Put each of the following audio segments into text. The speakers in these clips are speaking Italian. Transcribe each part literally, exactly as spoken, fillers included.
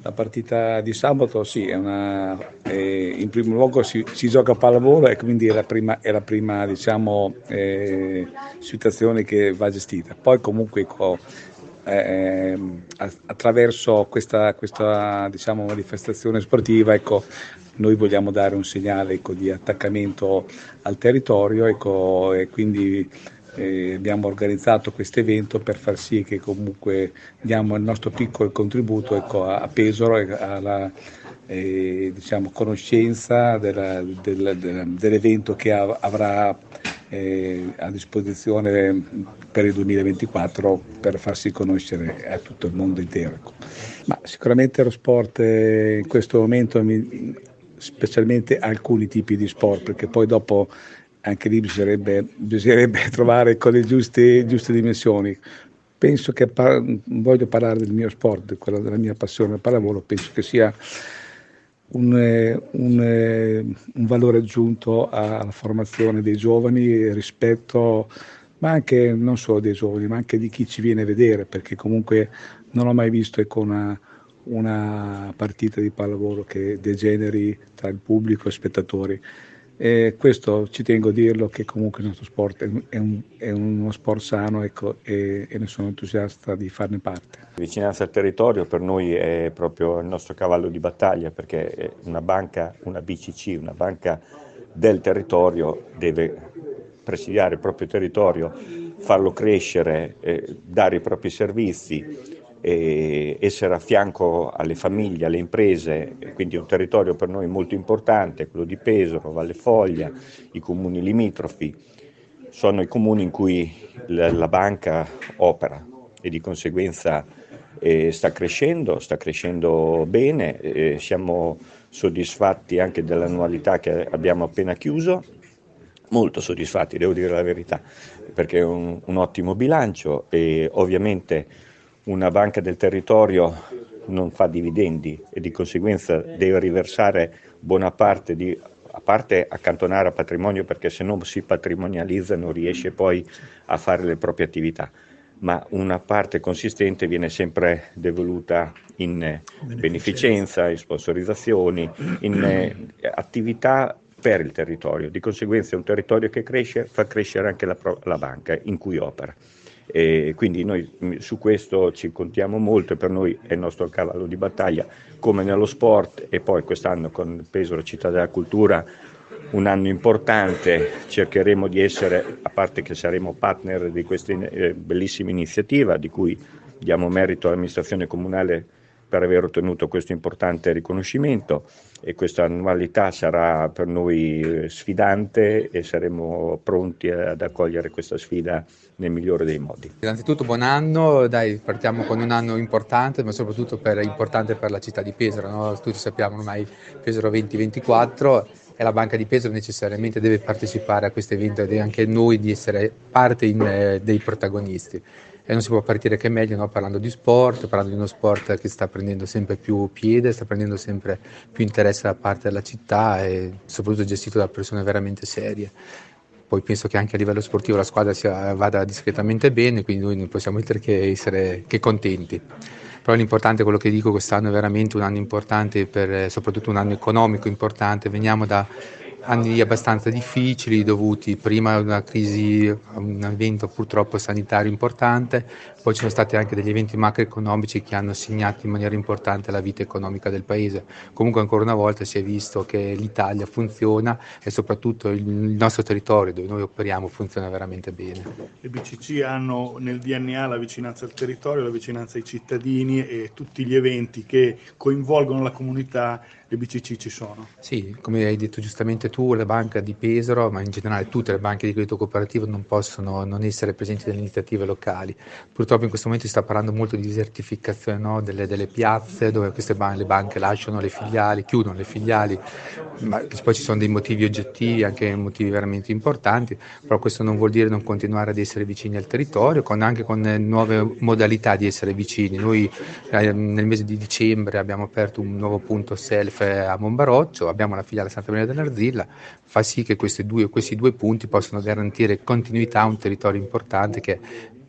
La partita di sabato sì, è una, eh, in primo luogo si, si gioca a pallavolo e quindi è la prima, è la prima diciamo, eh, situazione che va gestita. Poi comunque ecco, eh, attraverso questa, questa diciamo, manifestazione sportiva ecco, noi vogliamo dare un segnale ecco, di attaccamento al territorio ecco, e quindi eh, abbiamo organizzato questo evento per far sì che comunque diamo il nostro piccolo contributo ecco, a, a Pesaro e alla eh, diciamo, conoscenza della, del, del, dell'evento che av- avrà eh, a disposizione per il duemilaventiquattro per farsi conoscere a tutto il mondo intero. Ecco. Ma sicuramente lo sport eh, in questo momento, mi, specialmente alcuni tipi di sport, perché poi dopo anche lì bisognerebbe, bisognerebbe trovare con le giuste, giuste dimensioni. Penso che par- voglio parlare del mio sport, quella della mia passione, il pallavolo, penso che sia un, eh, un, eh, un valore aggiunto alla formazione dei giovani rispetto, ma anche non solo dei giovani, ma anche di chi ci viene a vedere, perché comunque non ho mai visto ecco, una, una partita di pallavolo che degeneri tra il pubblico e spettatori. E questo ci tengo a dirlo che comunque il nostro sport è, un, è, un, è uno sport sano ecco, e, e ne sono entusiasta di farne parte. La vicinanza al territorio per noi è proprio il nostro cavallo di battaglia perché una banca, una B C C, una banca del territorio deve presidiare il proprio territorio, farlo crescere, eh, dare i propri servizi, e essere a fianco alle famiglie, alle imprese, quindi è un territorio per noi molto importante, quello di Pesaro, Valle Foglia, i comuni limitrofi, sono i comuni in cui la, la banca opera e di conseguenza eh, sta crescendo, sta crescendo bene, eh, siamo soddisfatti anche dell'annualità che abbiamo appena chiuso, molto soddisfatti, devo dire la verità, perché è un, un ottimo bilancio e ovviamente una banca del territorio non fa dividendi e di conseguenza deve riversare buona parte di, a parte accantonare a patrimonio perché se non si patrimonializza non riesce poi a fare le proprie attività, ma una parte consistente viene sempre devoluta in beneficenza, beneficenza in sponsorizzazioni, in eh, attività per il territorio, di conseguenza è un territorio che cresce, fa crescere anche la, la banca in cui opera. E quindi noi su questo ci contiamo molto e per noi è il nostro cavallo di battaglia come nello sport e poi quest'anno con Pesaro Città della Cultura un anno importante, cercheremo di essere, a parte che saremo partner di questa eh, bellissima iniziativa di cui diamo merito all'amministrazione comunale per aver ottenuto questo importante riconoscimento e questa annualità sarà per noi sfidante e saremo pronti ad accogliere questa sfida nel migliore dei modi. Innanzitutto buon anno, dai, partiamo con un anno importante, ma soprattutto per, importante per la città di Pesaro, no? Tutti sappiamo ormai Pesaro venti ventiquattro e la Banca di Pesaro necessariamente deve partecipare a questo evento ed è anche noi di essere parte in, eh, dei protagonisti. E non si può partire che meglio, no? Parlando di sport, parlando di uno sport che sta prendendo sempre più piede, sta prendendo sempre più interesse da parte della città e soprattutto gestito da persone veramente serie. Poi penso che anche a livello sportivo la squadra sia, vada discretamente bene, quindi noi non possiamo essere che, essere che contenti. Però l'importante, quello che dico, quest'anno è veramente un anno importante, per, soprattutto un anno economico importante. Veniamo da anni abbastanza difficili dovuti prima a una crisi, a un evento purtroppo sanitario importante, poi ci sono stati anche degli eventi macroeconomici che hanno segnato in maniera importante la vita economica del paese. Comunque ancora una volta si è visto che l'Italia funziona e soprattutto il nostro territorio dove noi operiamo funziona veramente bene. Le B C C hanno nel D N A la vicinanza al territorio, la vicinanza ai cittadini e tutti gli eventi che coinvolgono la comunità, le B C C ci sono. Sì, come hai detto giustamente tu, la banca di Pesaro, ma in generale tutte le banche di credito cooperativo non possono non essere presenti nelle iniziative locali. Purtroppo in questo momento si sta parlando molto di desertificazione, no? delle, delle piazze dove queste ban- le banche lasciano le filiali, chiudono le filiali, ma poi ci sono dei motivi oggettivi, anche motivi veramente importanti, però questo non vuol dire non continuare ad essere vicini al territorio, con, anche con nuove modalità di essere vicini. Noi eh, nel mese di dicembre abbiamo aperto un nuovo punto self a Monbaroccio, abbiamo la filiale Santa Maria dell'Arzilla, fa sì che questi due, questi due punti possano garantire continuità a un territorio importante che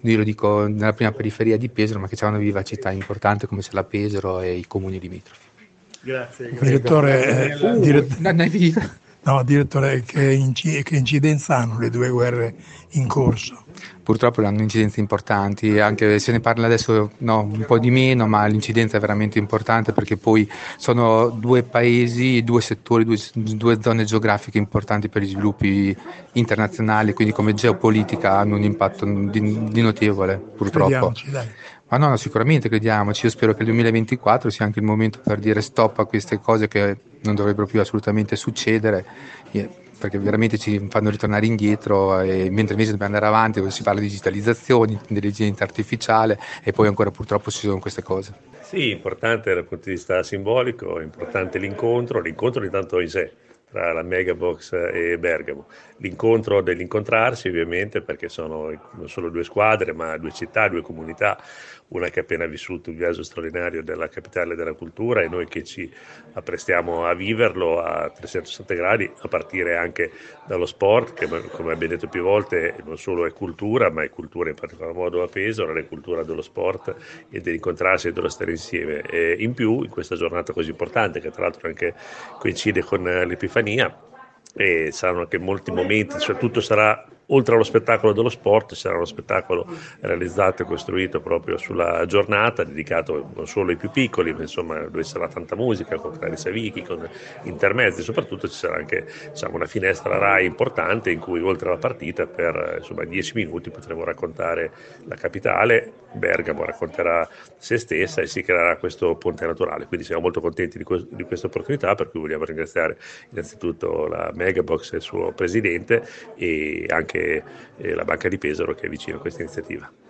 io lo dico nella prima periferia di Pesaro, ma che c'è una vivacità importante come c'è la Pesaro e i comuni limitrofi. Grazie. grazie. Direttore, eh, Uh, dirett- no, no, no, direttore, che, inci- che incidenza hanno le due guerre in corso? Purtroppo hanno incidenze importanti, anche se ne parla adesso no, un po' di meno, ma l'incidenza è veramente importante perché poi sono due paesi, due settori, due, due zone geografiche importanti per gli sviluppi internazionali, quindi come geopolitica hanno un impatto di, di notevole, purtroppo. Crediamoci, dai. Ma no, no, sicuramente crediamoci, io spero che il duemilaventiquattro sia anche il momento per dire stop a queste cose che non dovrebbero più assolutamente succedere, perché veramente ci fanno ritornare indietro, e mentre invece dobbiamo andare avanti, si parla di digitalizzazione, intelligenza artificiale e poi ancora purtroppo ci sono queste cose. Sì, importante dal punto di vista simbolico, è importante l'incontro, l'incontro intanto in sé tra la Megabox e Bergamo, l'incontro dell'incontrarsi ovviamente perché sono non solo due squadre ma due città, due comunità, una che ha appena vissuto il viaggio straordinario della capitale della cultura e noi che ci apprestiamo a viverlo a trecentosette gradi, a partire anche dallo sport che come abbiamo detto più volte non solo è cultura ma è cultura in particolar modo a Pesaro, è cultura dello sport e dell'incontrarsi e dello stare insieme, e in più in questa giornata così importante che tra l'altro anche coincide con l'Epifania e saranno anche molti momenti, cioè tutto sarà oltre allo spettacolo dello sport, sarà uno spettacolo realizzato e costruito proprio sulla giornata, dedicato non solo ai più piccoli, ma insomma dove sarà tanta musica, con Clarissa Vichi, con intermezzi, soprattutto ci sarà anche diciamo, una finestra Rai importante in cui oltre alla partita per insomma dieci minuti potremo raccontare la capitale, Bergamo racconterà se stessa e si creerà questo ponte naturale, quindi siamo molto contenti di, que- di questa opportunità, per cui vogliamo ringraziare innanzitutto la Megabox e il suo presidente e anche la Banca di Pesaro che è vicino a questa iniziativa.